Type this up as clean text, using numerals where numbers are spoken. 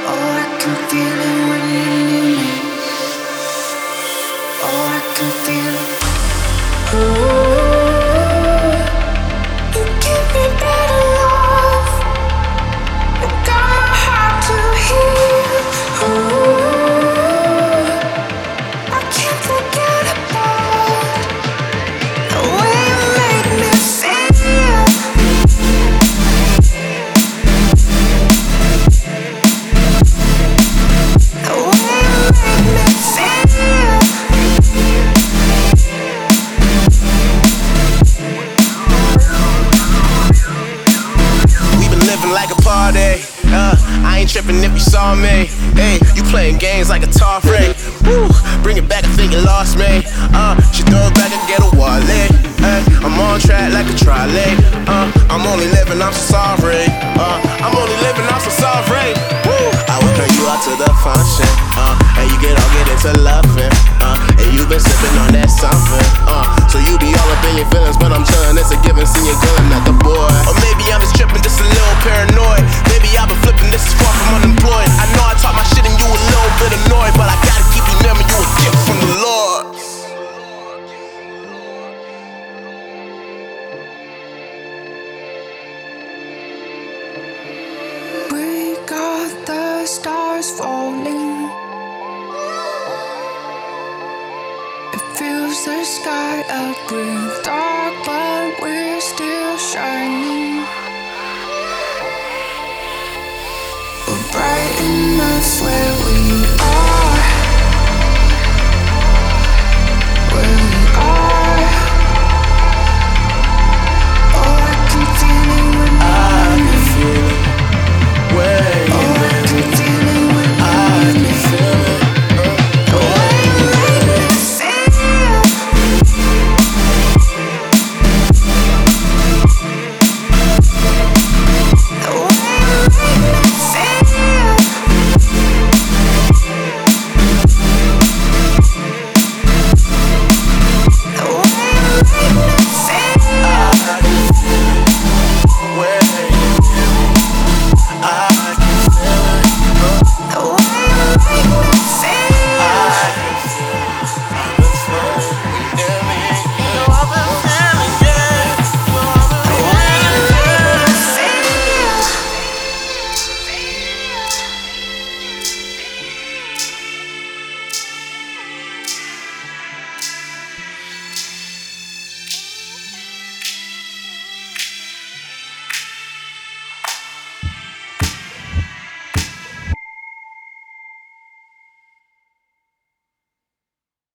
Oh, I can feel it when you're near me. Oh, I can feel it. Ooh, you give me better love. You got my heart to heal. Ooh, I can't forget about the way you make me feel. The way you make me feel. We been living like a party. I ain't tripping if you saw me. Hey, you playing games like a tar freak. Woo, bring it back, I think you lost me. She throw it back and get a wallet. Hey, I'm on track like a trolley. I'm only living, I'm so sorry. I'm only living, I'm so sorry. Woo, I will turn you out to the function. And you get into loving. And you been sipping on that something. So you be all up in your feelings, but I'm chillin'. It's a given, see you good, not the boy. Or maybe I'm just tripping, just a little paranoid. Maybe I've been flipping, this is far from unemployed. I know I talk my shit and you a little bit annoyed, but I gotta keep you near me, you a gift from the Lord. We got the stars falling. It fills the sky up with dark, but we're still shining. We're bright enough where we